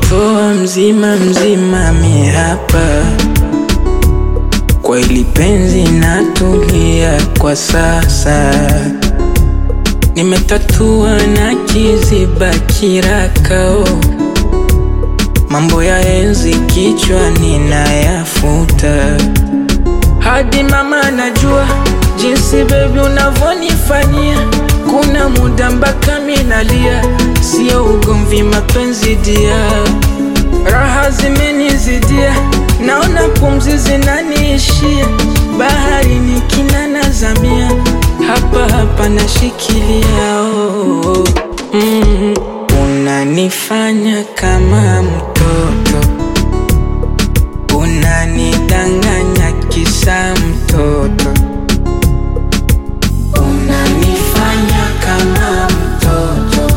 Poa mzima mzima mi hapa, kwa hili penzi natulia kwa sasa. Nimetatua na kiziba kirakao, mambo ya enzi kichwa ninayafuta. Hadi mama najua jinsi baby unavonifanyia, kuna muda mpaka minalia, sio ugomvi mapenzi dia. Raha zimenizidia, naona pumzi zinaniishia, bahari nikina nazamia, hapa hapa nashikilia. Unanifanya kama mtoto, unanidanganya kisa mtoto. Unanifanya kama mtoto,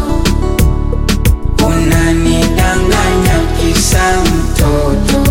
unanidanganya kisa mtoto.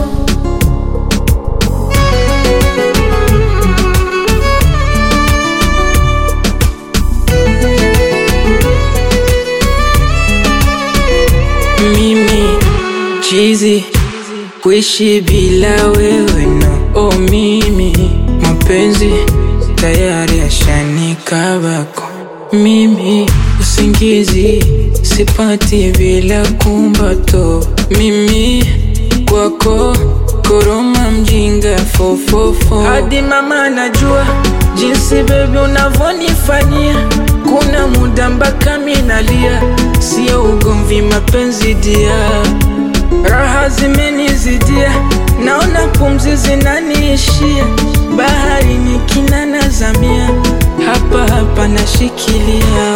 Mimi chizi kuishi bila wewe no. Oh mimi mapenzi tayari yashanikabako. Mimi usingizi sipati bila kumbato. Mimi kwako koroma mjinga fofofo. Hadi mama najua jinsi baby unavonifanyia, kuna muda mpaka minalia, sio ugomvi mapenzi dia. Raha zimenizidia, naona pumzi zinaniishia, bahari nikina nazamia, hapa hapa nashikilia.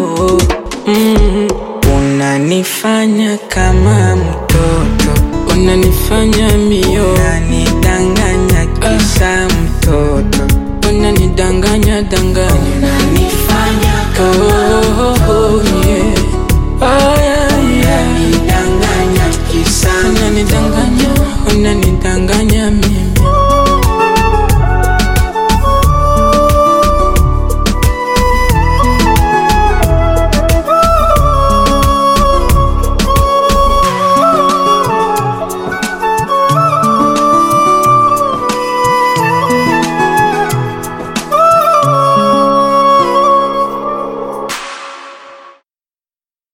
Unanifanya kama mtoto, unanifanya mio, unanidanganya kisa mtoto, unanidanganya danganya, unanifanya kama